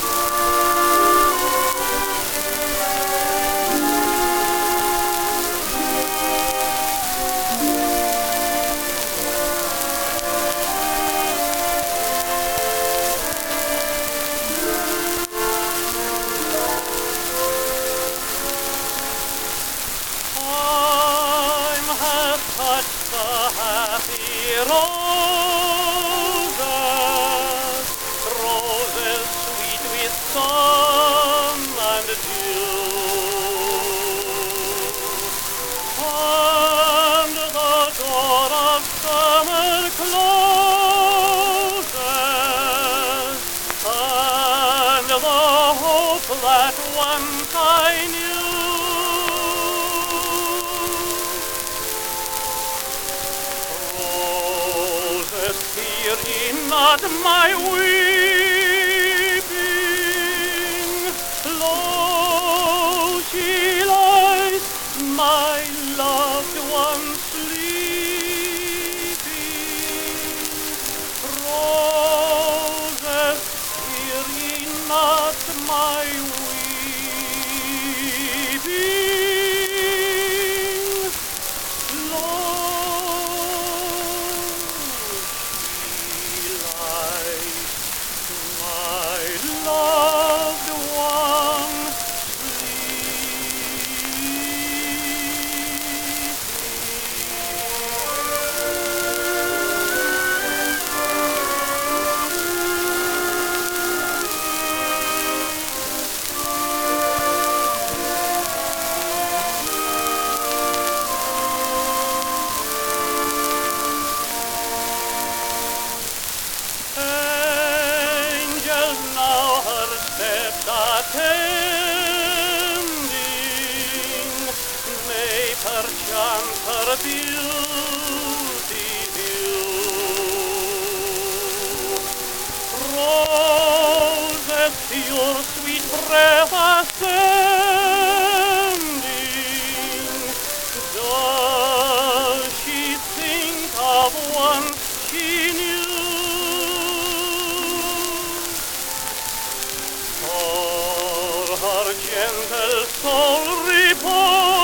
Roses sweet with sun and dew, and the door of summer closes, and the hope that once I knew fear not my weeping, lo, she lies, my loved one sleeping. Roses, fear ye not my weeping, lo, loved one attending, may perchance her beauty view. Roses, your sweet breath ascending, does she think of one she knew? Her gentle soul reposes